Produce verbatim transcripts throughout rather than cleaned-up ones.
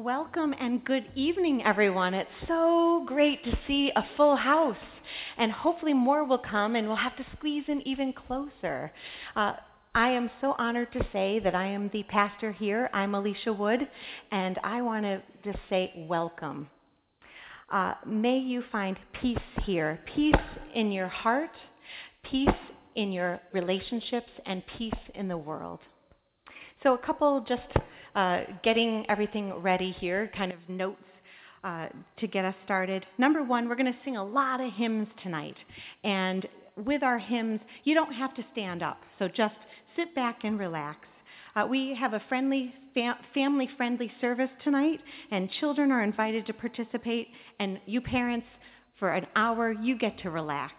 Welcome and good evening, everyone. It's so great to see a full house, and hopefully more will come, and we'll have to squeeze in even closer. Uh, I am so honored to say that I am the pastor here. I'm Alicia Wood, and I want to just say welcome. Uh, may you find peace here, peace in your heart, peace in your relationships, and peace in the world. So a couple just uh, getting everything ready here, kind of notes uh, to get us started. Number one, we're going to sing a lot of hymns tonight. And with our hymns, you don't have to stand up. So just sit back and relax. Uh, we have a friendly, fam- family-friendly service tonight, and children are invited to participate. And you parents, for an hour, you get to relax.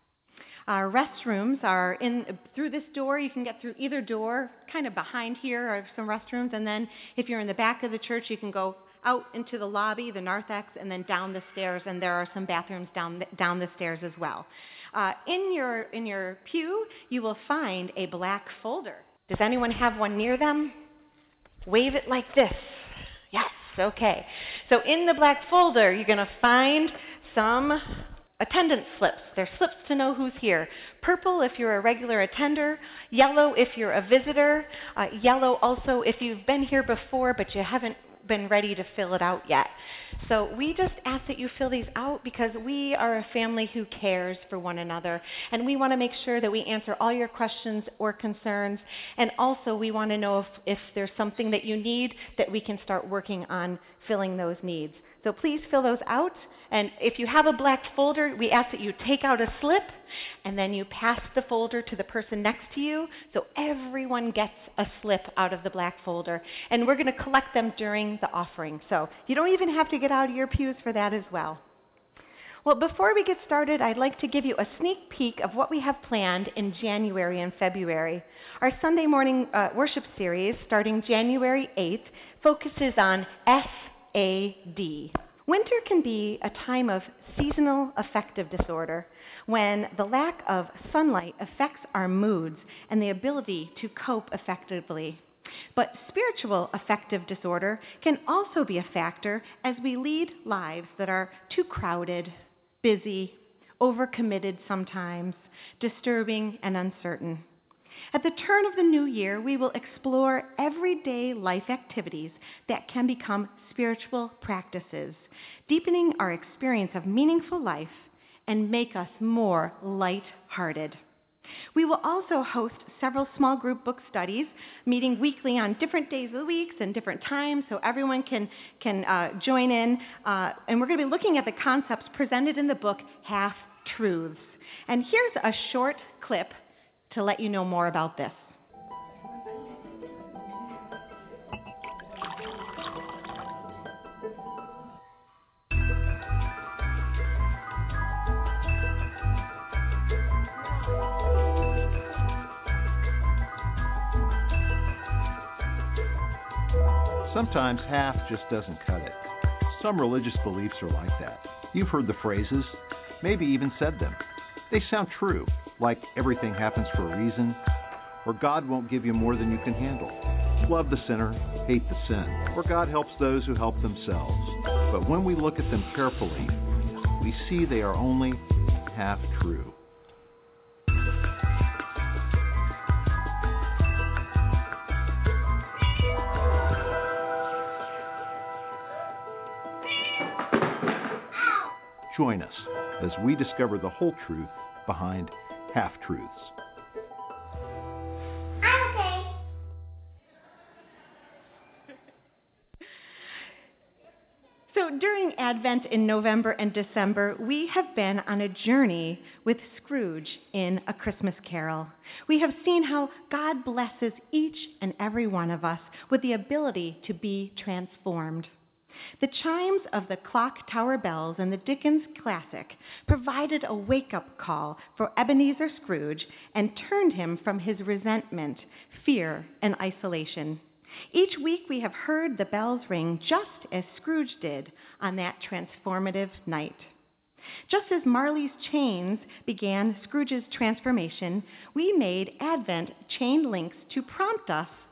Our restrooms are in through this door. You can get through either door. Kind of behind here are some restrooms, and then if you're in the back of the church, you can go out into the lobby, the narthex, and then down the stairs. And there are some bathrooms down the, down the stairs as well. Uh, in your in your pew, you will find a black folder. Does anyone have one near them? Wave it like this. Yes. Okay. So in the black folder, you're going to find some attendance slips. They're slips to know who's here. Purple if you're a regular attender, yellow if you're a visitor, uh, yellow also if you've been here before but you haven't been ready to fill it out yet. So we just ask that you fill these out because we are a family who cares for one another, and we want to make sure that we answer all your questions or concerns, and also we want to know if, if there's something that you need that we can start working on filling those needs. So please fill those out. And if you have a black folder, we ask that you take out a slip and then you pass the folder to the person next to you so everyone gets a slip out of the black folder. And we're going to collect them during the offering. So you don't even have to get out of your pews for that as well. Well, before we get started, I'd like to give you a sneak peek of what we have planned in January and February. Our Sunday morning uh, worship series, starting January eighth, focuses on S A D. Winter can be a time of seasonal affective disorder when the lack of sunlight affects our moods and the ability to cope effectively. But spiritual affective disorder can also be a factor as we lead lives that are too crowded, busy, overcommitted sometimes, disturbing, and uncertain. At the turn of the new year, we will explore everyday life activities that can become spiritual practices, deepening our experience of meaningful life and make us more light-hearted. We will also host several small group book studies, meeting weekly on different days of the week and different times so everyone can, can uh, join in. Uh, and we're going to be looking at the concepts presented in the book, Half-Truths. And here's a short clip to let you know more about this. Sometimes half just doesn't cut it. Some religious beliefs are like that. You've heard the phrases, maybe even said them. They sound true, like everything happens for a reason, or God won't give you more than you can handle. Love the sinner, hate the sin, or God helps those who help themselves. But when we look at them carefully, we see they are only half true. Join us as we discover the whole truth behind half-truths. Okay. So during Advent in November and December, we have been on a journey with Scrooge in A Christmas Carol. We have seen how God blesses each and every one of us with the ability to be transformed. The chimes of the clock tower bells in the Dickens classic provided a wake-up call for Ebenezer Scrooge and turned him from his resentment, fear, and isolation. Each week we have heard the bells ring just as Scrooge did on that transformative night. Just as Marley's chains began Scrooge's transformation, we made Advent chain links to prompt us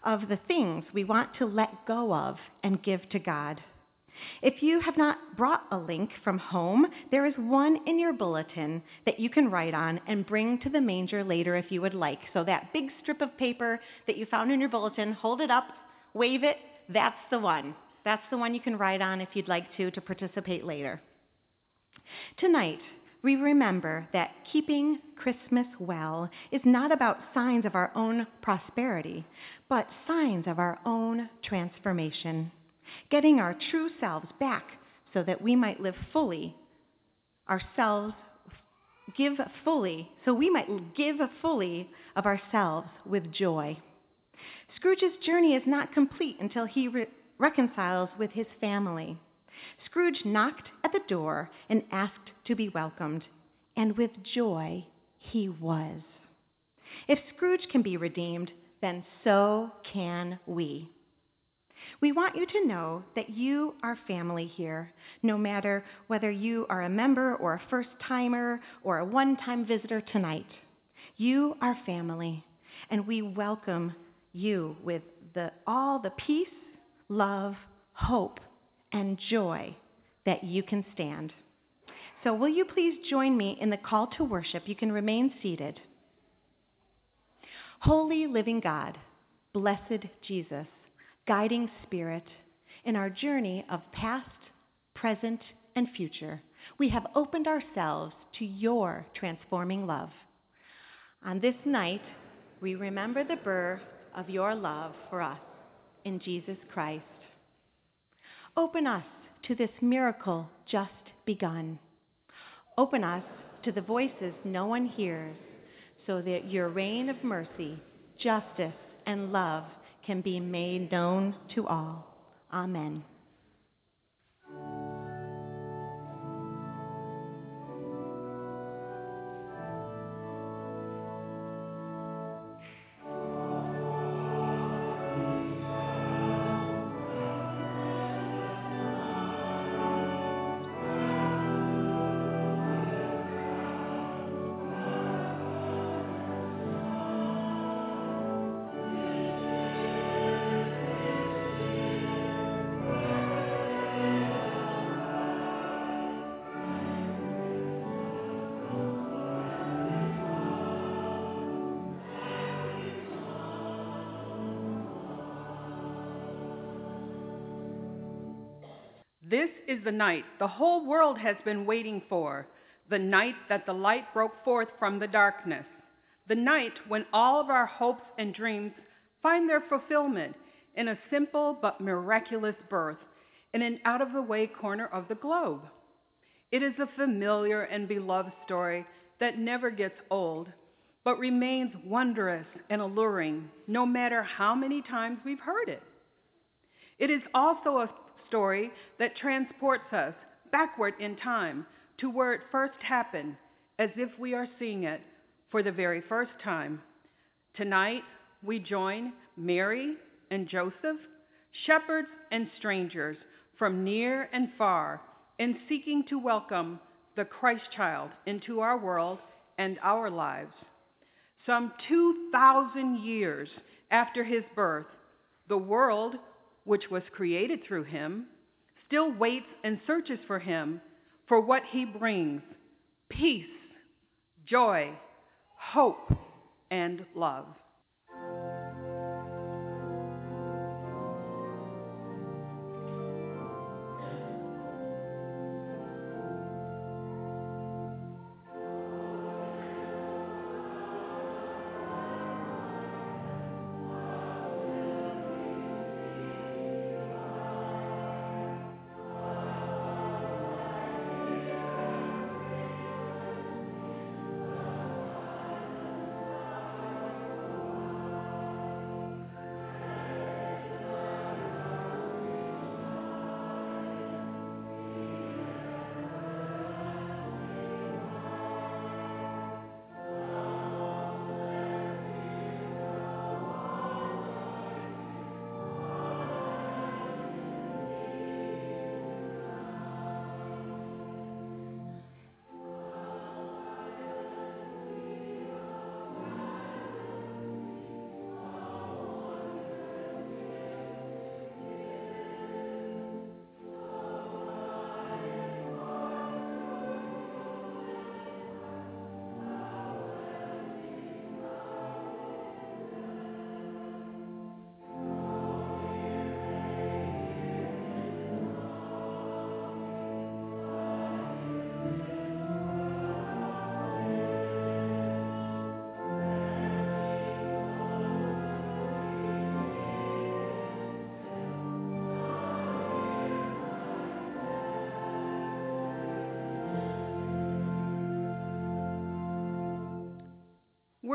of the things we want to let go of and give to God. If you have not brought a link from home, there is one in your bulletin that you can write on and bring to the manger later if you would like. So that big strip of paper that you found in your bulletin, hold it up, wave it, that's the one. That's the one you can write on if you'd like to, to participate later. Tonight, we remember that keeping Christmas well is not about signs of our own prosperity, but signs of our own transformation, getting our true selves back so that we might live fully, ourselves, give fully, so we might give fully of ourselves with joy. Scrooge's journey is not complete until he re- reconciles with his family. Scrooge knocked at the door and asked to be welcomed, and with joy he was. If Scrooge can be redeemed, then so can we. We want you to know that you are family here, no matter whether you are a member or a first-timer or a one-time visitor tonight. You are family, and we welcome you with the, all the peace, love, hope, and joy that you can stand. So will you please join me in the call to worship? You can remain seated. Holy living God, blessed Jesus, guiding Spirit, in our journey of past, present, and future, we have opened ourselves to your transforming love. On this night, we remember the birth of your love for us in Jesus Christ. Open us to this miracle just begun. Open us to the voices no one hears, so that your reign of mercy, justice, and love can be made known to all. Amen. This is the night the whole world has been waiting for, the night that the light broke forth from the darkness, the night when all of our hopes and dreams find their fulfillment in a simple but miraculous birth in an out-of-the-way corner of the globe. It is a familiar and beloved story that never gets old, but remains wondrous and alluring no matter how many times we've heard it. It is also a story that transports us backward in time to where it first happened, as if we are seeing it for the very first time. Tonight, we join Mary and Joseph, shepherds and strangers from near and far, in seeking to welcome the Christ child into our world and our lives. Some two thousand years after his birth, the world, which was created through him, still waits and searches for him for what he brings: peace, joy, hope, and love.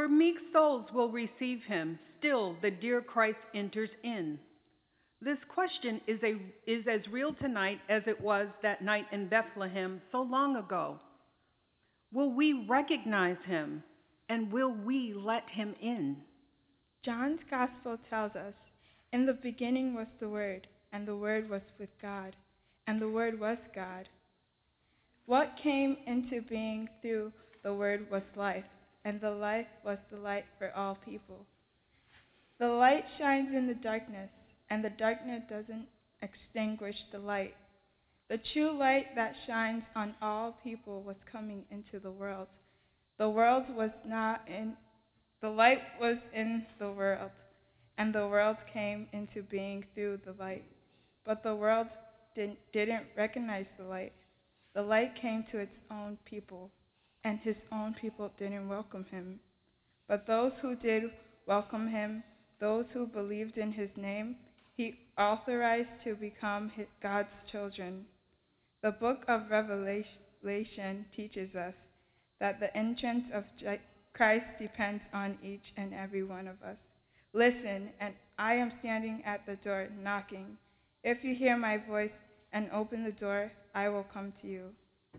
where meek souls will receive him, still the dear Christ enters in. This question is, a, is as real tonight as it was that night in Bethlehem so long ago. Will we recognize him, and will we let him in? John's Gospel tells us, "In the beginning was the Word, and the Word was with God, and the Word was God. What came into being through the Word was life, and the life was the light for all people. The light shines in the darkness, and the darkness doesn't extinguish the light. The true light that shines on all people was coming into the world. The world was not in, the light was in the world, and the world came into being through the light. But the world didn't, didn't recognize the light. The light came to its own people, and his own people didn't welcome him. But those who did welcome him, those who believed in his name, he authorized to become his, God's children." The book of Revelation teaches us that the entrance of Christ depends on each and every one of us. "Listen, and I am standing at the door knocking. If you hear my voice and open the door, I will come to you."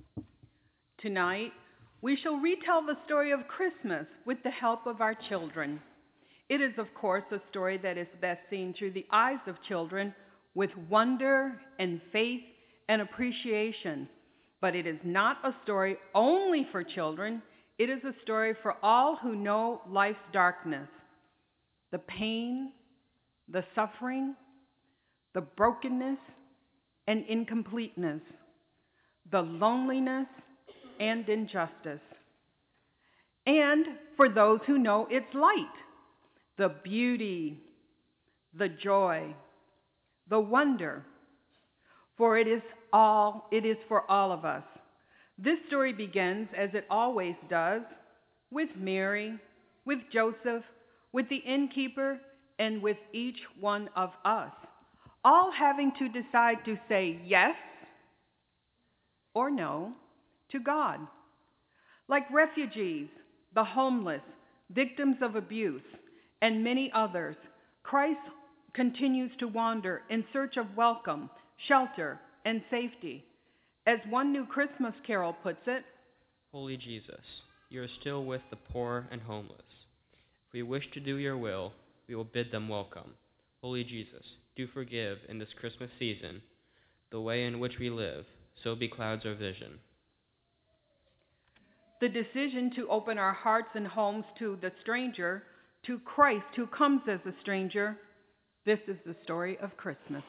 Tonight, we shall retell the story of Christmas with the help of our children. It is, of course, a story that is best seen through the eyes of children with wonder and faith and appreciation. But it is not a story only for children. It is a story for all who know life's darkness, the pain, the suffering, the brokenness and incompleteness, the loneliness and injustice. And for those who know its light, the beauty, the joy, the wonder, for it is all, it is for all of us. This story begins, as it always does, with Mary, with Joseph, with the innkeeper, and with each one of us, all having to decide to say yes or no to God. Like refugees, the homeless, victims of abuse, and many others, Christ continues to wander in search of welcome, shelter, and safety. As one new Christmas carol puts it, "Holy Jesus, you are still with the poor and homeless. If we wish to do your will, we will bid them welcome. Holy Jesus, do forgive in this Christmas season the way in which we live, so beclouds our vision." The decision to open our hearts and homes to the stranger, to Christ who comes as a stranger, this is the story of Christmas.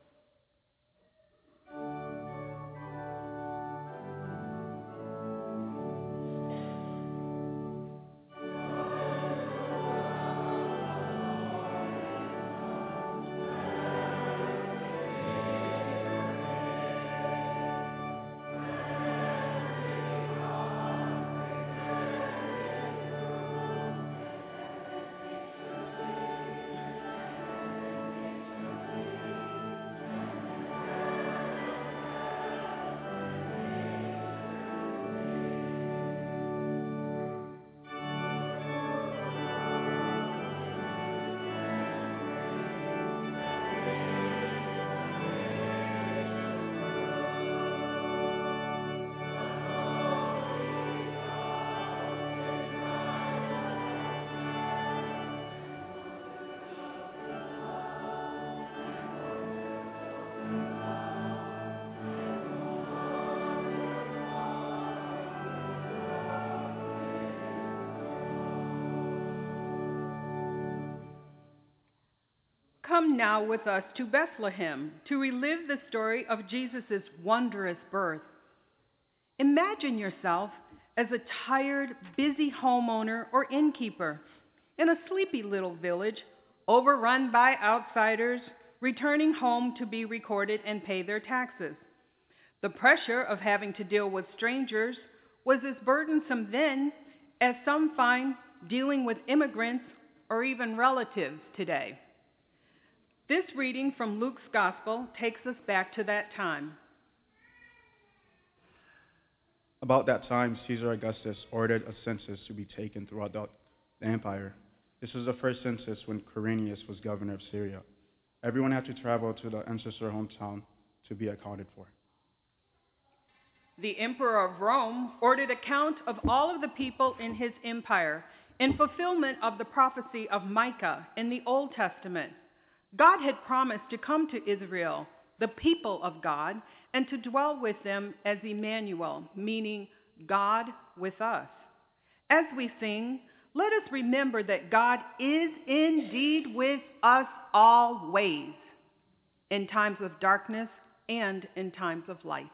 Come now with us to Bethlehem to relive the story of Jesus' wondrous birth. Imagine yourself as a tired, busy homeowner or innkeeper in a sleepy little village overrun by outsiders returning home to be recorded and pay their taxes. The pressure of having to deal with strangers was as burdensome then as some find dealing with immigrants or even relatives today. This reading from Luke's Gospel takes us back to that time. About that time, Caesar Augustus ordered a census to be taken throughout the, the empire. This was the first census when Quirinius was governor of Syria. Everyone had to travel to the ancestor hometown to be accounted for. The emperor of Rome ordered a count of all of the people in his empire in fulfillment of the prophecy of Micah in the Old Testament. God had promised to come to Israel, the people of God, and to dwell with them as Emmanuel, meaning God with us. As we sing, let us remember that God is indeed with us always, in times of darkness and in times of light.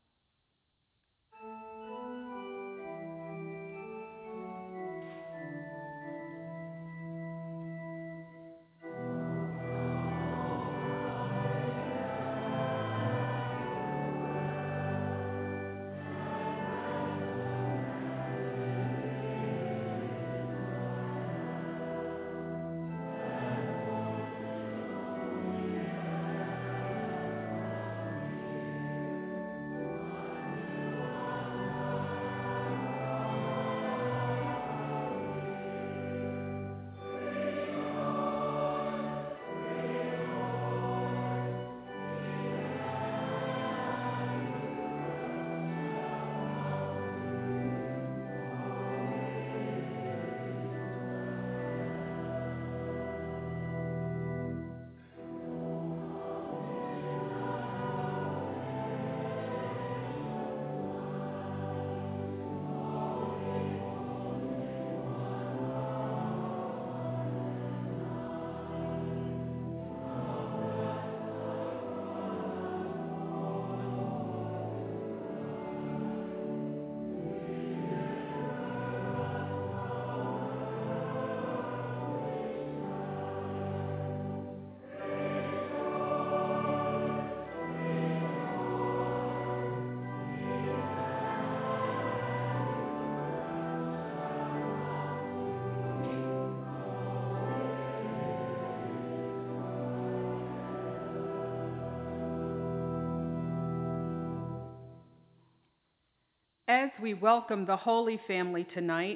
As we welcome the Holy Family tonight,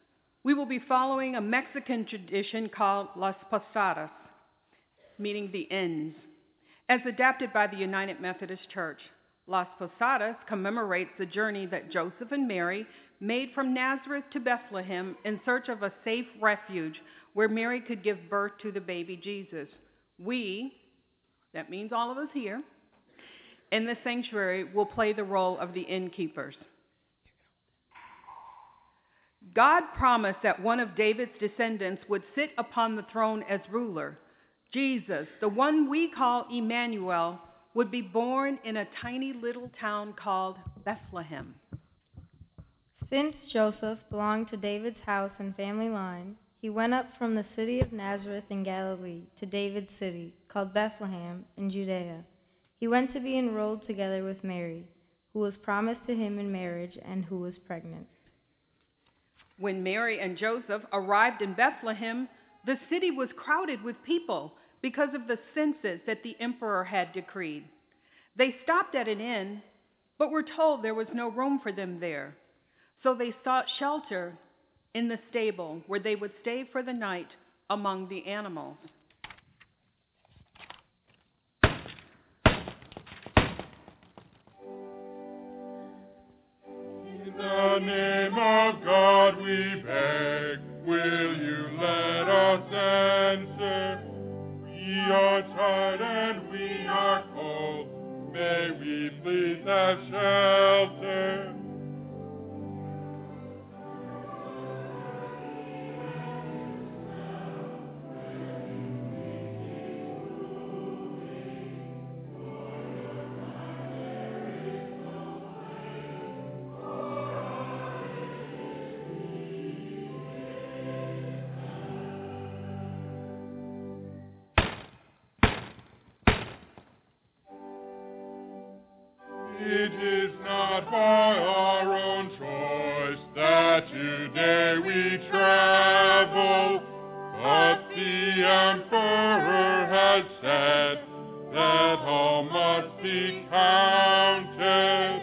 we will be following a Mexican tradition called Las Posadas, meaning the ends. As adapted by the United Methodist Church, Las Posadas commemorates the journey that Joseph and Mary made from Nazareth to Bethlehem in search of a safe refuge where Mary could give birth to the baby Jesus. We, that means all of us here, in the sanctuary will play the role of the innkeepers. God promised that one of David's descendants would sit upon the throne as ruler. Jesus, the one we call Emmanuel, would be born in a tiny little town called Bethlehem. Since Joseph belonged to David's house and family line, he went up from the city of Nazareth in Galilee to David's city, called Bethlehem in Judea. He went to be enrolled together with Mary, who was promised to him in marriage and who was pregnant. When Mary and Joseph arrived in Bethlehem, the city was crowded with people because of the census that the emperor had decreed. They stopped at an inn, but were told there was no room for them there. So they sought shelter in the stable where they would stay for the night among the animals. In the name of God we beg, will you let us answer? We are tired and we are cold, may we please have shelter. It is not by our own choice that today we travel, but the Emperor has said that all must be counted.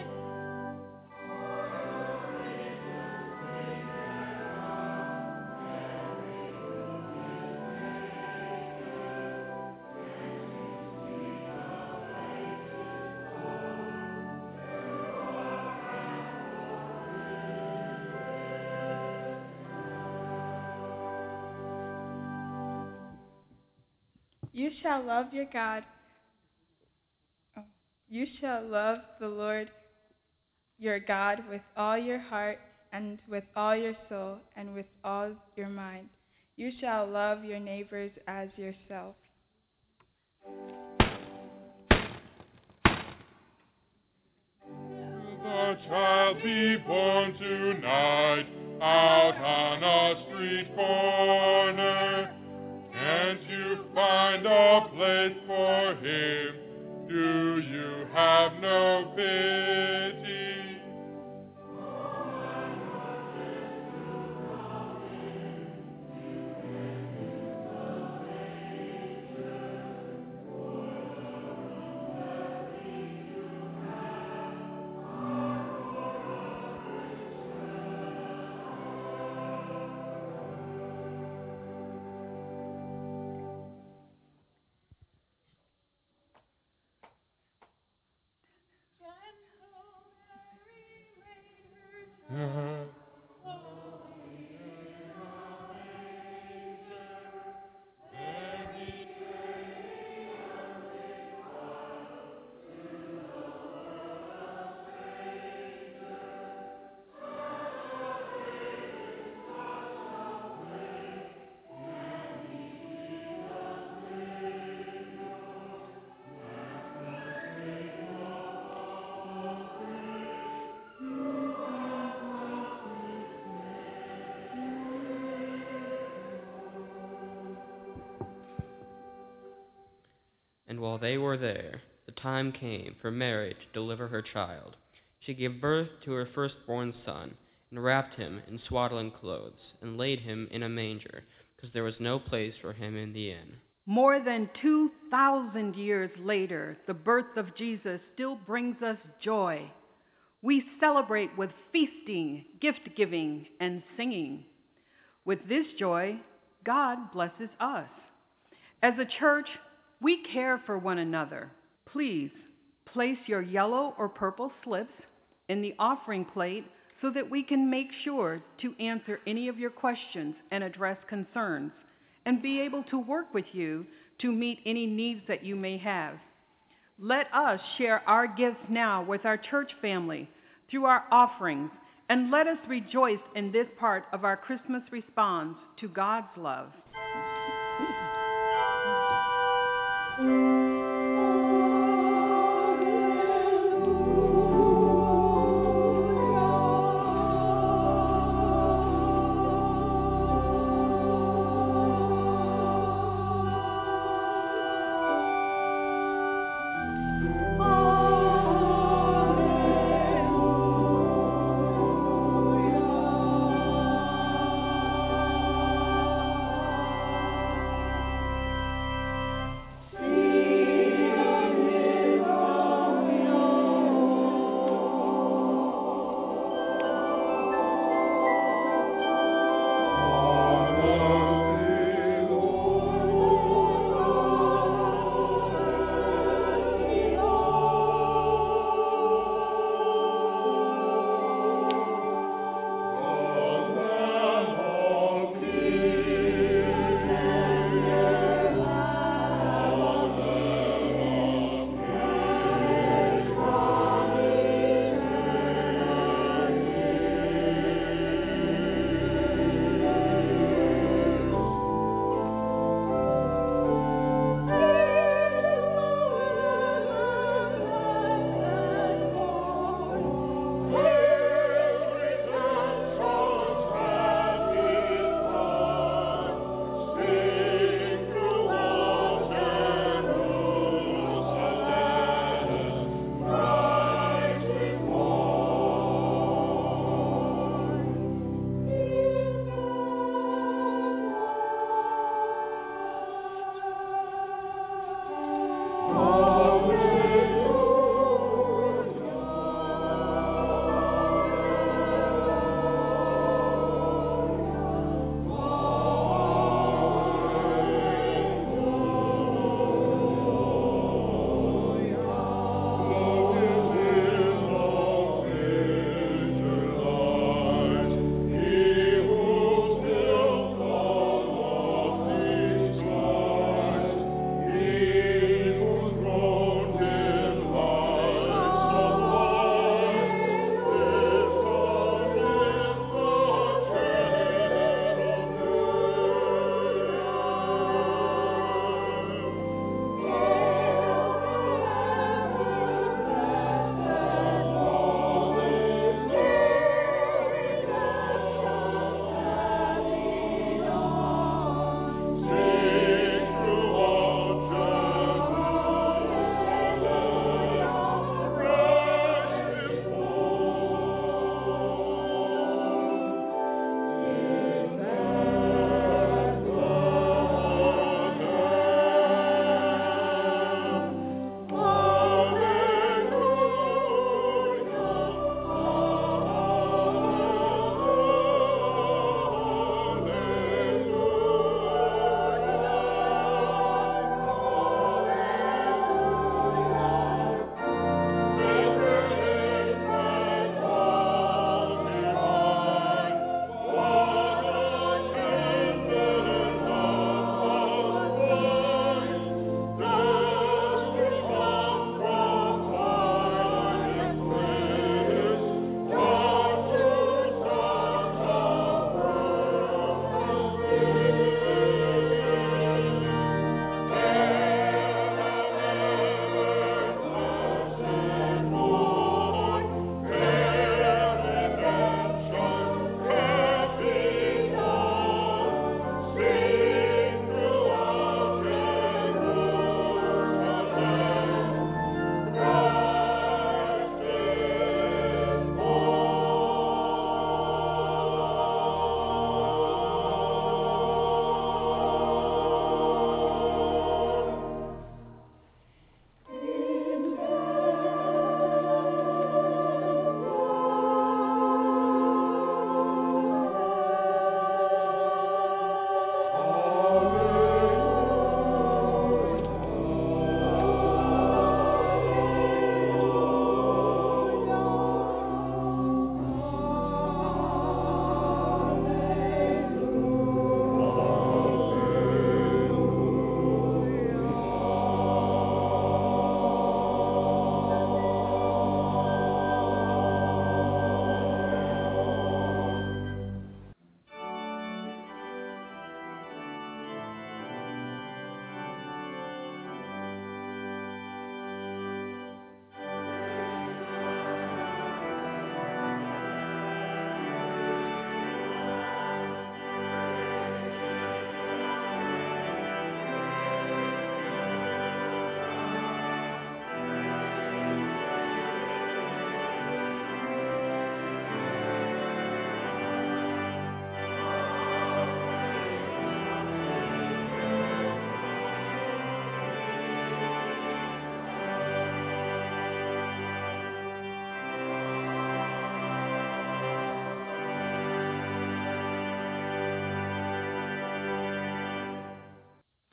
You shall love your God. Oh, you shall love the Lord your God with all your heart and with all your soul and with all your mind. You shall love your neighbors as yourself. The child be born tonight out on a street corner. Can't you find a place for him? Do you have no pity? And while they were there, the time came for Mary to deliver her child. She gave birth to her firstborn son, and wrapped him in swaddling clothes, and laid him in a manger, because there was no place for him in the inn. More than two thousand years later, the birth of Jesus still brings us joy. We celebrate with feasting, gift-giving, and singing. With this joy, God blesses us. As a church, we care for one another. Please place your yellow or purple slips in the offering plate so that we can make sure to answer any of your questions and address concerns, and be able to work with you to meet any needs that you may have. Let us share our gifts now with our church family through our offerings, and let us rejoice in this part of our Christmas response to God's love. See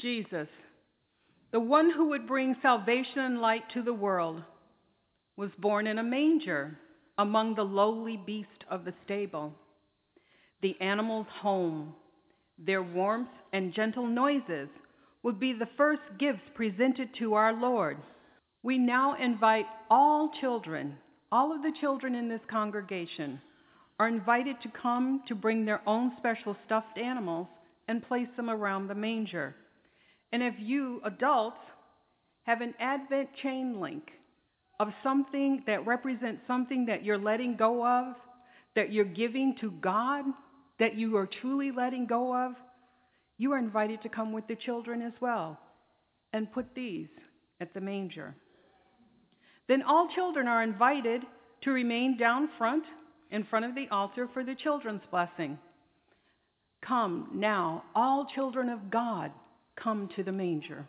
Jesus, the one who would bring salvation and light to the world, was born in a manger among the lowly beasts of the stable. The animals' home, their warmth and gentle noises would be the first gifts presented to our Lord. We now invite all children, all of the children in this congregation, are invited to come to bring their own special stuffed animals and place them around the manger. And if you, adults, have an Advent chain link of something that represents something that you're letting go of, that you're giving to God, that you are truly letting go of, you are invited to come with the children as well and put these at the manger. Then all children are invited to remain down front in front of the altar for the children's blessing. Come now, all children of God, come to the manger.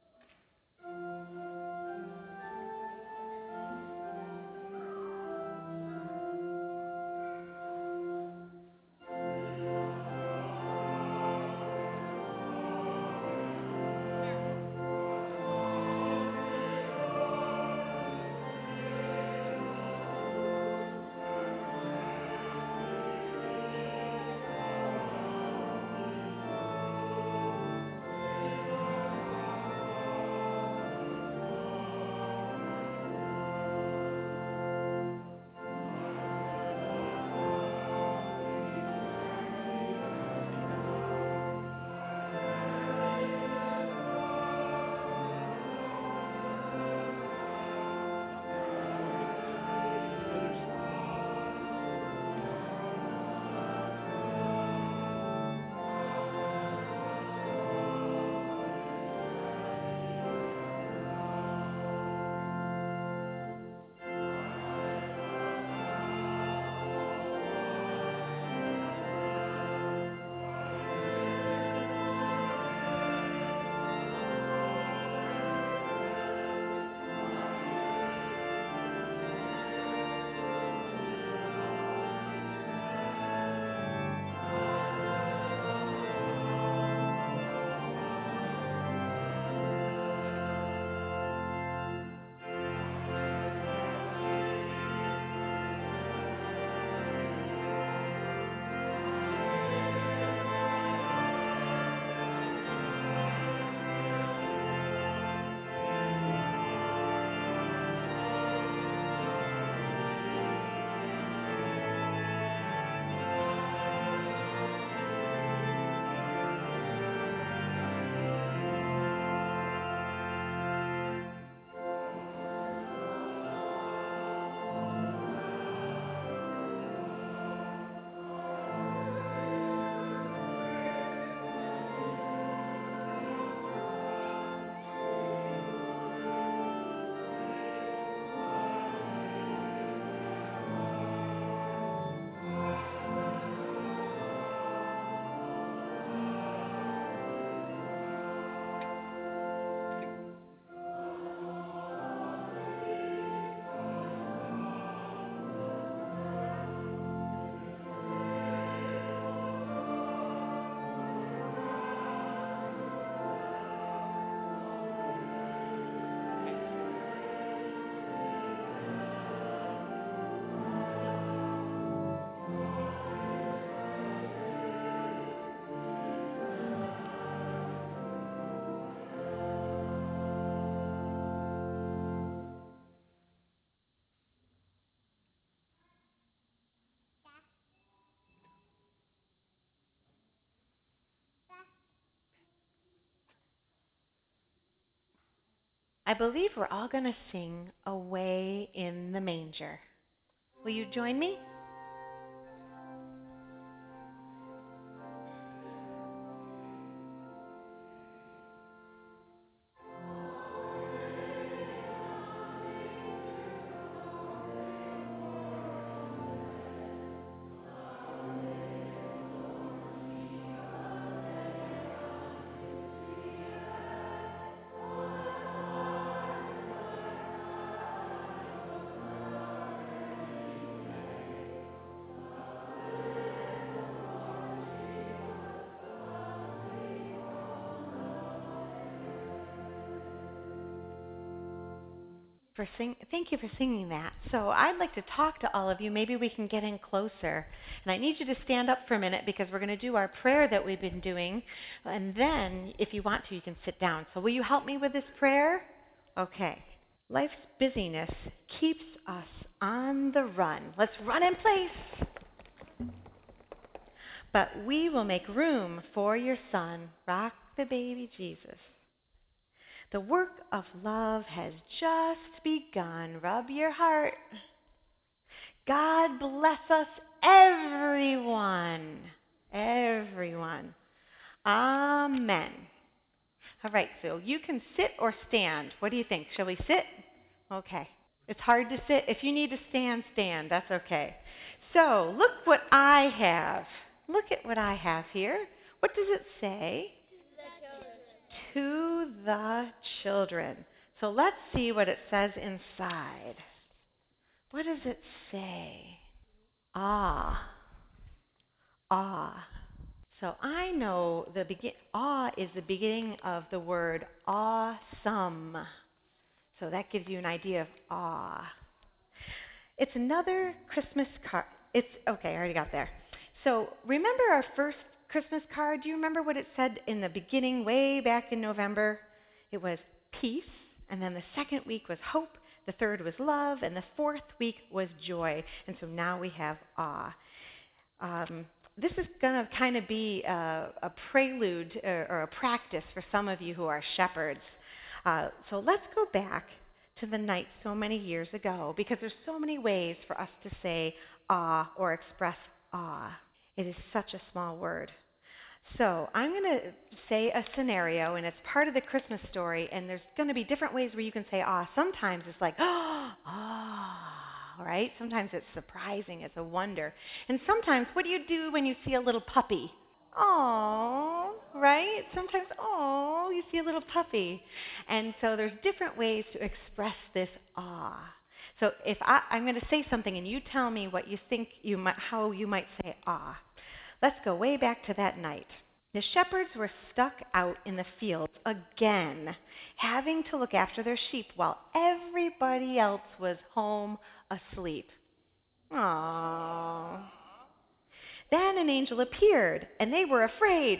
I believe we're all going to sing Away in the Manger. Will you join me? For sing- thank you for singing that. So I'd like to talk to all of you. Maybe we can get in closer. And I need you to stand up for a minute because we're going to do our prayer that we've been doing. And then, if you want to, you can sit down. So will you help me with this prayer? Okay. Life's busyness keeps us on the run. Let's run in place. But we will make room for your son. Rock the baby Jesus. The work of love has just begun. Rub your heart. God bless us, everyone. Everyone. Amen. All right, so you can sit or stand. What do you think? Shall we sit? Okay. It's hard to sit. If you need to stand, stand. That's okay. So, look what I have. Look at what I have here. What does it say? To the children. So let's see what it says inside. What does it say? Ah. Ah. So I know the begin. Ah is the beginning of the word awesome. So that gives you an idea of awe. It's another Christmas card. It's okay. I already got there. So remember our first Christmas card? Do you remember what it said in the beginning, way back in November? It was peace, and then the second week was hope, the third was love, and the fourth week was joy. And so now we have awe. Um, this is going to kind of be a, a prelude or, or a practice for some of you who are shepherds. Uh, so let's go back to the night so many years ago, because there's so many ways for us to say awe or express awe. It is such a small word. So I'm going to say a scenario, and it's part of the Christmas story, and there's going to be different ways where you can say awe. Sometimes it's like, oh, ah, right? Sometimes it's surprising, it's a wonder. And sometimes, what do you do when you see a little puppy? Oh, right? Sometimes, oh, you see a little puppy. And so there's different ways to express this awe. So if I, I'm going to say something, and you tell me what you think you might, how you might say awe. Let's go way back to that night. The shepherds were stuck out in the fields again, having to look after their sheep while everybody else was home asleep. Aww. Then an angel appeared, and they were afraid.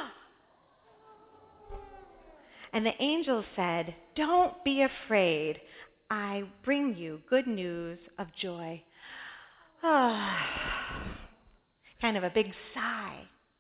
And the angel said, "Don't be afraid. I bring you good news of joy." Ah. Kind of a big sigh.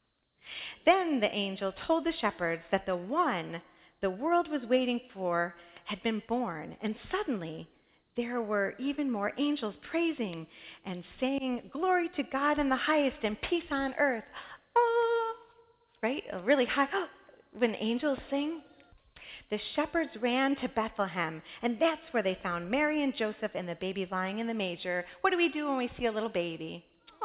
Then the angel told the shepherds that the one the world was waiting for had been born, and suddenly there were even more angels praising and saying, "Glory to God in the highest and peace on earth." Oh, right? A really high. Oh, when angels sing. The shepherds ran to Bethlehem, and that's where they found Mary and Joseph and the baby lying in the manger. What do we do when we see a little baby?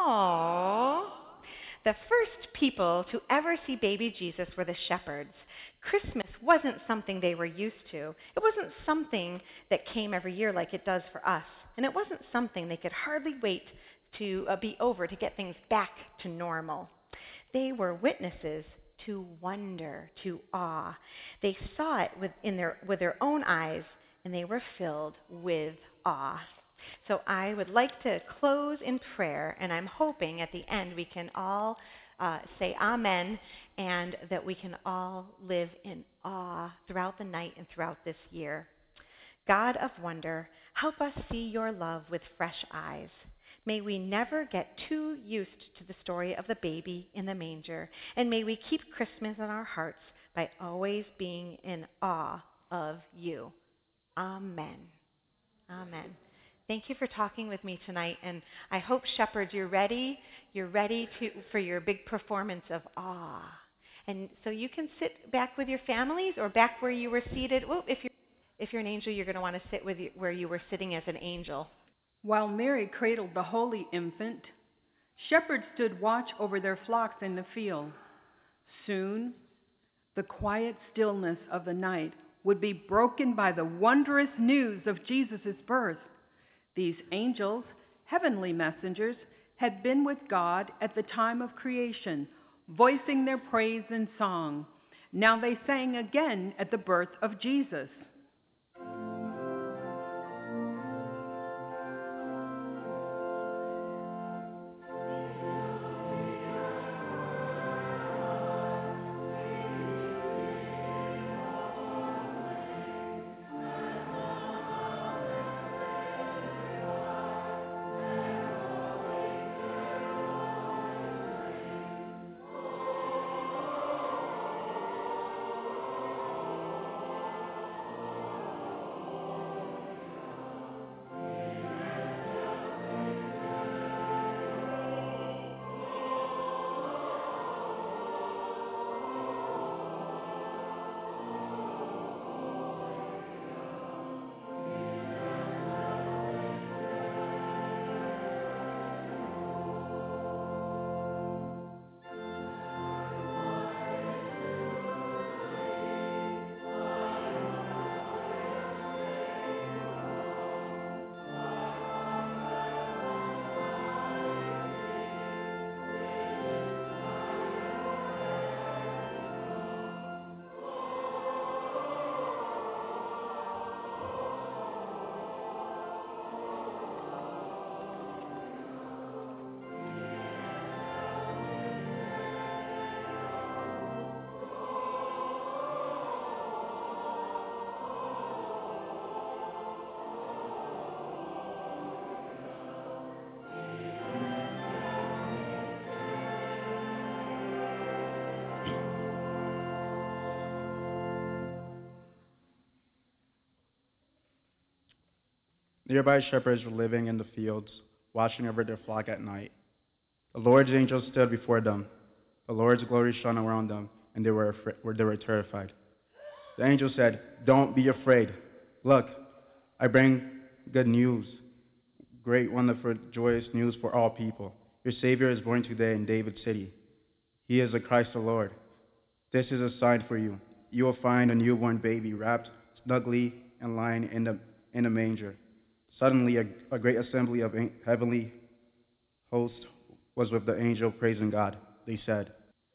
Aww. The first people to ever see baby Jesus were the shepherds. Christmas wasn't something they were used to. It wasn't something that came every year like it does for us. And it wasn't something they could hardly wait to uh, be over to get things back to normal. They were witnesses to wonder, to awe. They saw it with, in their, with their own eyes, and they were filled with awe. So I would like to close in prayer, and I'm hoping at the end we can all uh, say amen, and that we can all live in awe throughout the night and throughout this year. God of wonder, help us see your love with fresh eyes. May we never get too used to the story of the baby in the manger, and may we keep Christmas in our hearts by always being in awe of you. Amen. Amen. Thank you for talking with me tonight, and I hope, shepherds, you're ready. You're ready to for your big performance of awe. And so you can sit back with your families or back where you were seated. Well, if you're if you're an angel, you're going to want to sit with you, where you were sitting as an angel. While Mary cradled the holy infant, shepherds stood watch over their flocks in the field. Soon, the quiet stillness of the night would be broken by the wondrous news of Jesus' birth. These angels, heavenly messengers, had been with God at the time of creation, voicing their praise in song. Now they sang again at the birth of Jesus. Nearby shepherds were living in the fields, watching over their flock at night. The Lord's angel stood before them. The Lord's glory shone around them, and they were, afra- they were terrified. The angel said, "Don't be afraid. Look, I bring good news, great, wonderful, joyous news for all people. Your Savior is born today in David's city. He is the Christ the Lord. This is a sign for you. You will find a newborn baby wrapped snugly and lying in the, in a manger." Suddenly, a, a great assembly of heavenly hosts was with the angel praising God. They said,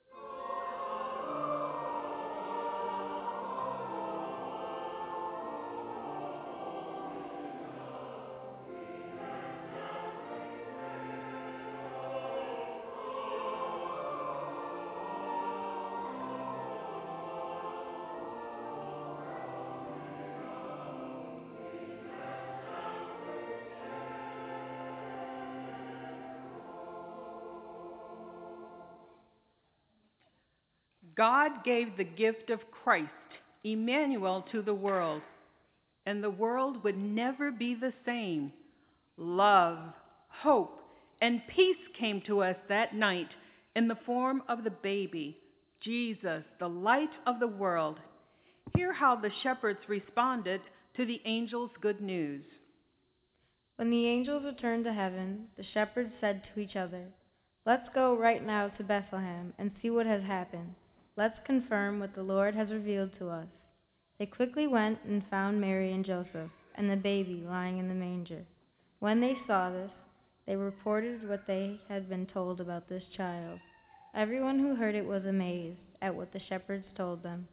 God gave the gift of Christ, Emmanuel, to the world, and the world would never be the same. Love, hope, and peace came to us that night in the form of the baby, Jesus, the light of the world. Hear how the shepherds responded to the angel's good news. When the angels returned to heaven, the shepherds said to each other, "Let's go right now to Bethlehem and see what has happened. Let's confirm what the Lord has revealed to us." They quickly went and found Mary and Joseph and the baby lying in the manger. When they saw this, they reported what they had been told about this child. Everyone who heard it was amazed at what the shepherds told them.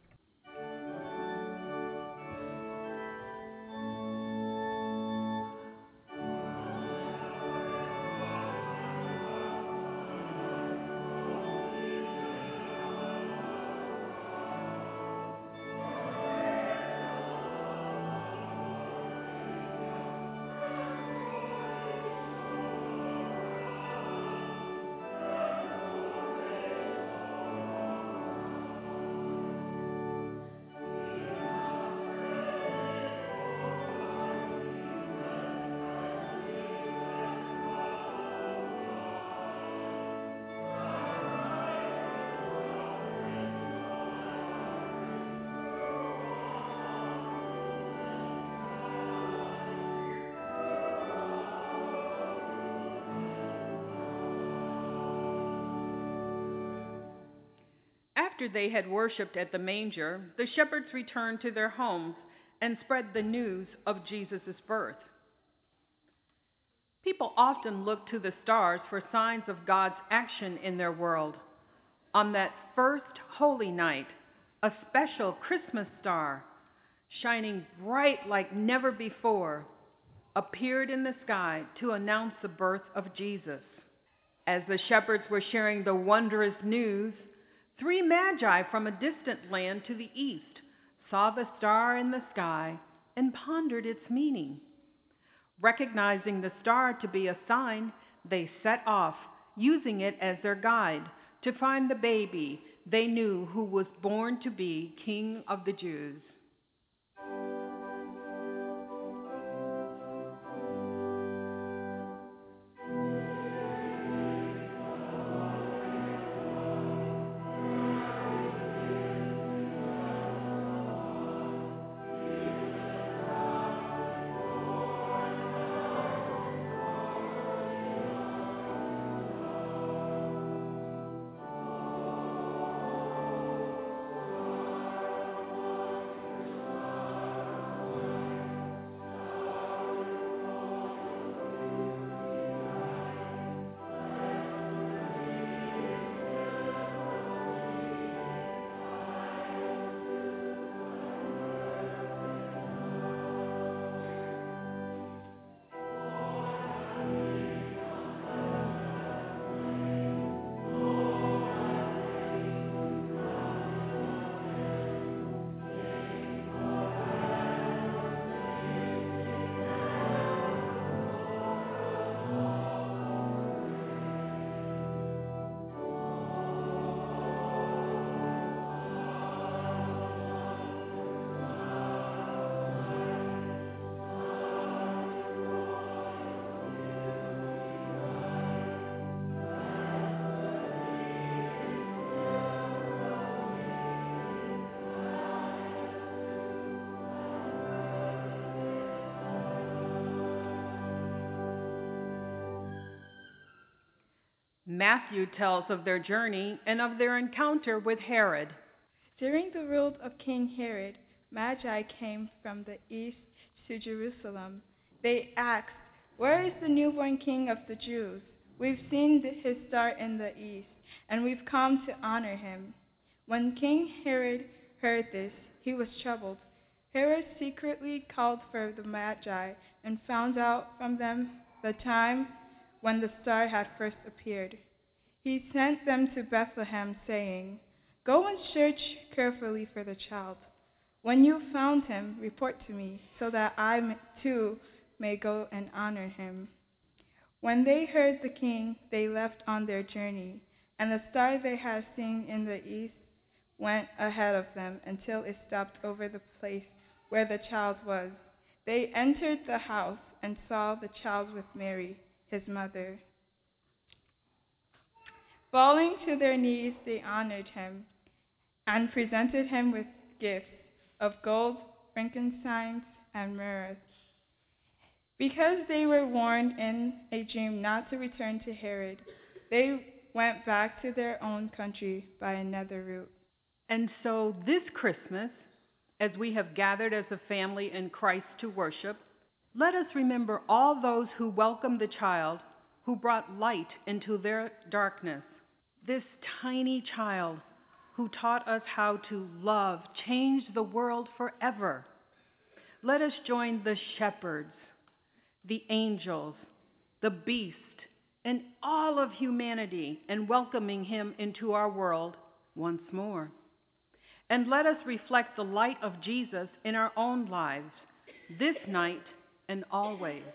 After they had worshipped at the manger, the shepherds returned to their homes and spread the news of Jesus' birth. People often look to the stars for signs of God's action in their world. On that first holy night, a special Christmas star, shining bright like never before, appeared in the sky to announce the birth of Jesus. As the shepherds were sharing the wondrous news, three magi from a distant land to the east saw the star in the sky and pondered its meaning. Recognizing the star to be a sign, they set off, using it as their guide, to find the baby they knew who was born to be King of the Jews. Matthew tells of their journey and of their encounter with Herod. During the rule of King Herod, Magi came from the east to Jerusalem. They asked, "Where is the newborn King of the Jews? We've seen his star in the east, and we've come to honor him." When King Herod heard this, he was troubled. Herod secretly called for the Magi and found out from them the time when the star had first appeared. He sent them to Bethlehem, saying, "Go and search carefully for the child. When you've found him, report to me, so that I too may go and honor him." When they heard the king, they left on their journey, and the star they had seen in the east went ahead of them until it stopped over the place where the child was. They entered the house and saw the child with Mary, his mother. Falling to their knees, they honored him and presented him with gifts of gold, frankincense, and myrrh. Because they were warned in a dream not to return to Herod, they went back to their own country by another route. And so this Christmas, as we have gathered as a family in Christ to worship, let us remember all those who welcomed the child, who brought light into their darkness. This tiny child who taught us how to love changed the world forever. Let us join the shepherds, the angels, the beast, and all of humanity in welcoming him into our world once more. And let us reflect the light of Jesus in our own lives, this night and always.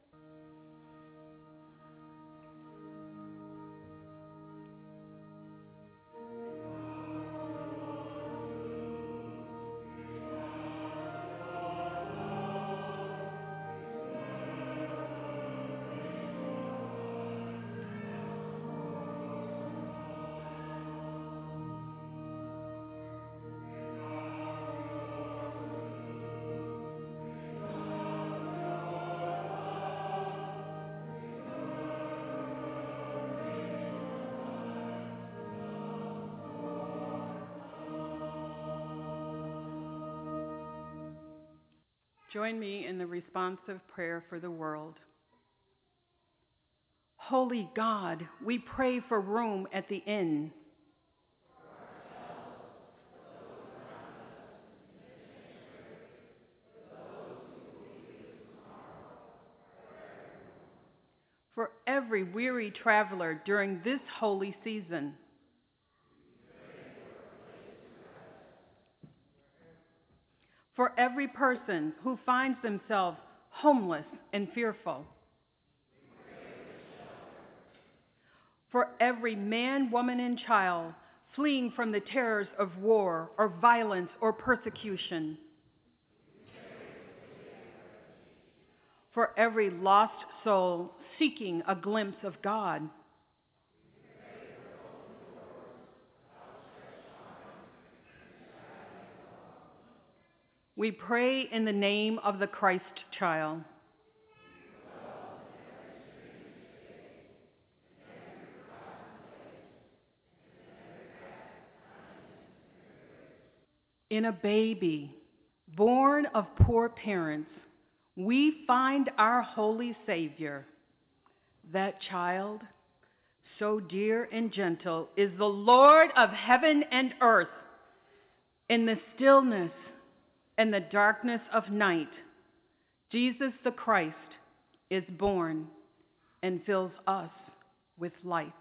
Join me in the responsive prayer for the world. Holy God, we pray for room at the inn. For every weary traveler during this holy season. For every person who finds themselves homeless and fearful. For every man, woman, and child fleeing from the terrors of war or violence or persecution. For every lost soul seeking a glimpse of God. We pray in the name of the Christ child. In a baby, born of poor parents, we find our holy Savior. That child, so dear and gentle, is the Lord of heaven and earth. In the stillness and the darkness of night, Jesus the Christ is born and fills us with light.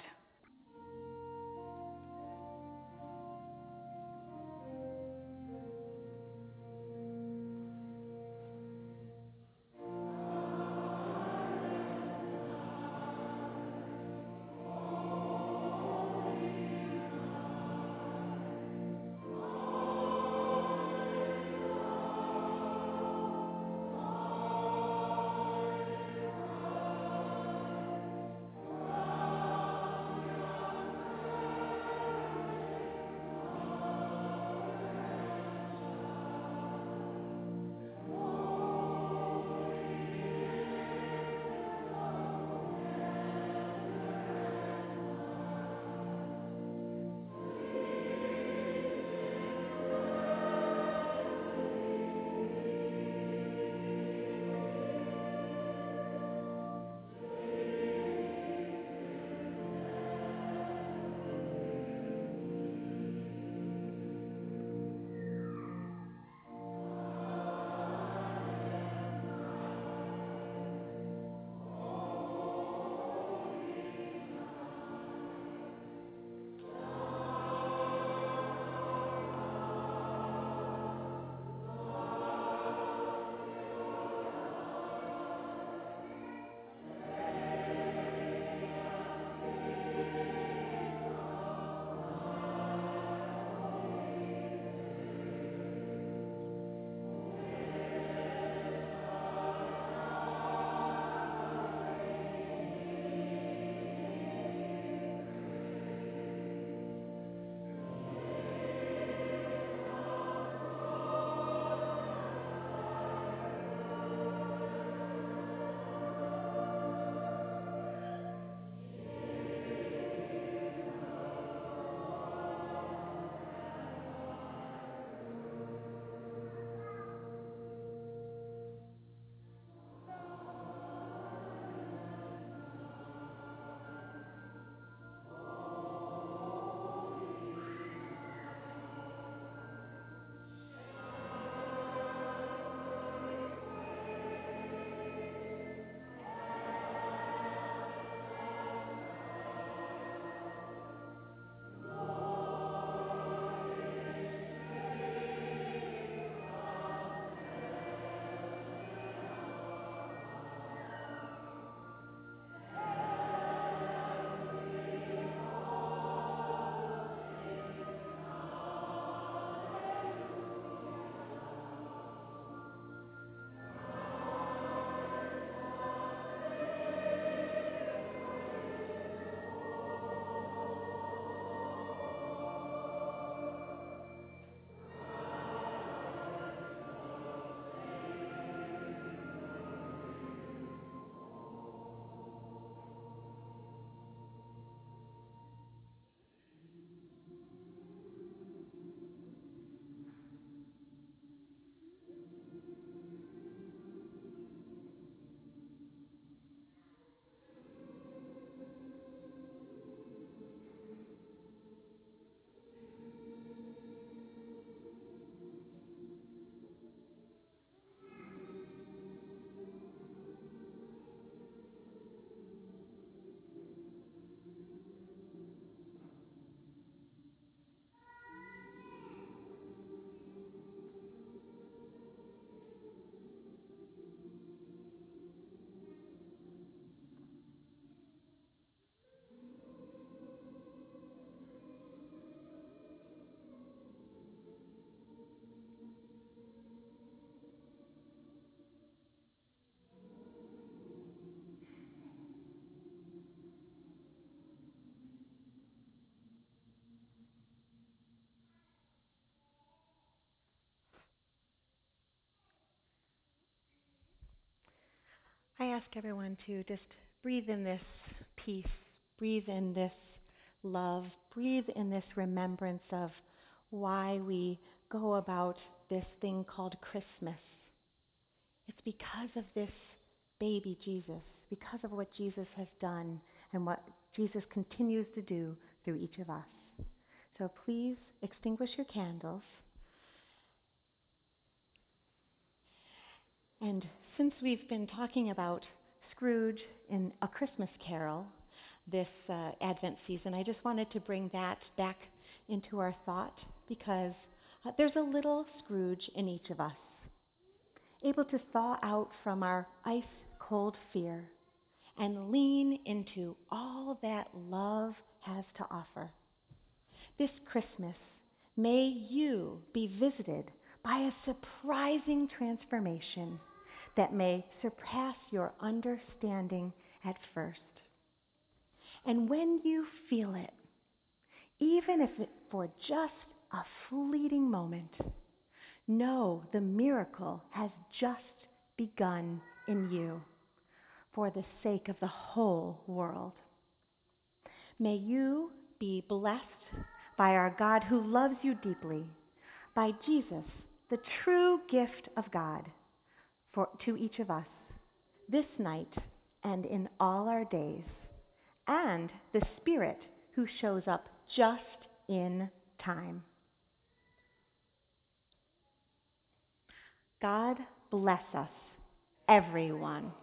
I ask everyone to just breathe in this peace, breathe in this love, breathe in this remembrance of why we go about this thing called Christmas. It's because of this baby Jesus, because of what Jesus has done and what Jesus continues to do through each of us. So please extinguish your candles. And since we've been talking about Scrooge in A Christmas Carol this uh, Advent season, I just wanted to bring that back into our thought because uh, there's a little Scrooge in each of us, able to thaw out from our ice-cold fear and lean into all that love has to offer. This Christmas, may you be visited by a surprising transformation that may surpass your understanding at first. And when you feel it, even if it for just a fleeting moment, know the miracle has just begun in you for the sake of the whole world. May you be blessed by our God who loves you deeply, by Jesus, the true gift of God for to each of us this night and in all our days, and the Spirit who shows up just in time. God bless us, everyone.